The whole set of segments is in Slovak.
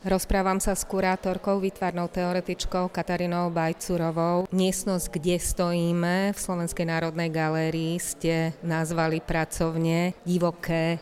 Rozprávam sa s kurátorkou, výtvarnou teoretičkou Katarínou Bajcurovou. Miestnosť, kde stojíme v Slovenskej národnej galérii, ste nazvali pracovne Divoké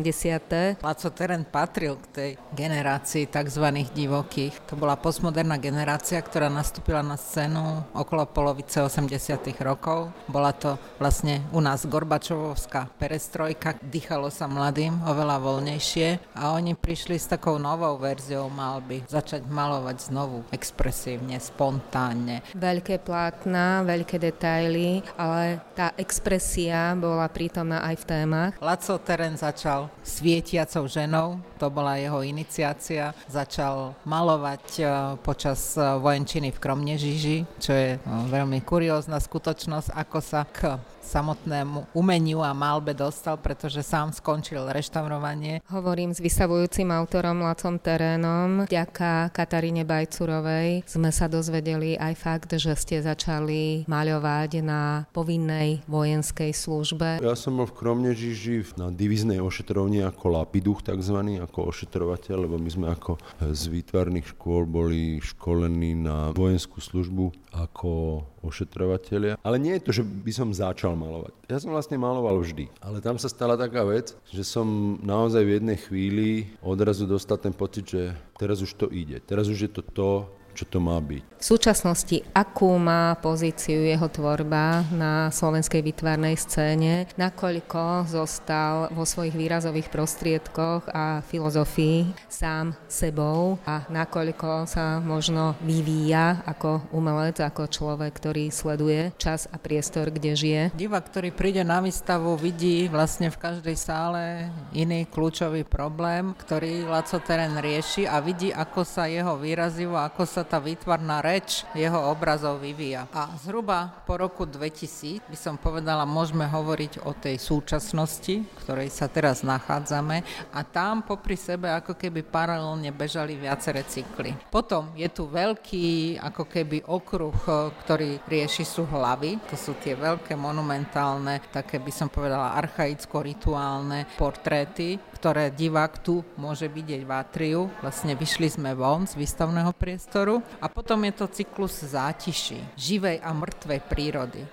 80. Laco Terén patril k tej generácii tzv. Divokých. To bola postmoderná generácia, ktorá nastúpila na scénu okolo polovice 80. rokov. Bola to vlastne u nás Gorbačovovská perestrojka. Dýchalo sa mladým oveľa voľnejšie a oni prišli s takou novou verziou malby. Začať malovať znovu expresívne, spontánne. Veľké plátna, veľké detaily, ale tá expresia bola prítomná aj v témach. Laco Terén začal svietiacou ženou, to bola jeho iniciácia. Začal malovať počas vojenčiny v Kromnežiži, čo je veľmi kuriózna skutočnosť, ako sa k samotnému umeniu a malbe dostal, pretože sám skončil reštaurovanie. Hovorím s vystavujúcim autorom Lacom Terénom. Vďaka Kataríne Bajcurovej sme sa dozvedeli aj fakt, že ste začali maľovať na povinnej vojenskej službe. Ja som bol v Kromnežiži na divíznej ošetrovni ako lapiduch takzvaný, ako ošetrovateľ, lebo my sme ako z výtvarných škôl boli školení na vojenskú službu ako ošetrovatelia. Ale nie je to, že by som začal malovať. Ja som vlastne maloval vždy. Ale tam sa stala taká vec, že som naozaj v jednej chvíli odrazu dostal ten pocit, že teraz už to ide. Teraz už je to, čo to má byť. V súčasnosti, akú má pozíciu jeho tvorba na slovenskej výtvarnej scéne, nakoľko zostal vo svojich výrazových prostriedkoch a filozofii sám sebou a nakoľko sa možno vyvíja ako umelec, ako človek, ktorý sleduje čas a priestor, kde žije. Divák, ktorý príde na výstavu, vidí vlastne v každej sále iný kľúčový problém, ktorý Laco Terén rieši a vidí, ako sa jeho výrazivo, ako sa tá výtvarná reč jeho obrazov vyvíja. A zhruba po roku 2000 by som povedala, môžeme hovoriť o tej súčasnosti, v ktorej sa teraz nachádzame a tam popri sebe ako keby paralelne bežali viaceré cykly. Potom je tu veľký ako keby okruh, ktorý rieši sú hlavy. To sú tie veľké monumentálne, také by som povedala archaicko-rituálne portréty, ktoré divák tu môže vidieť v atriu. Vlastne vyšli sme von z výstavného priestoru. A potom je to cyklus zátiší, živej a mŕtvej prírody.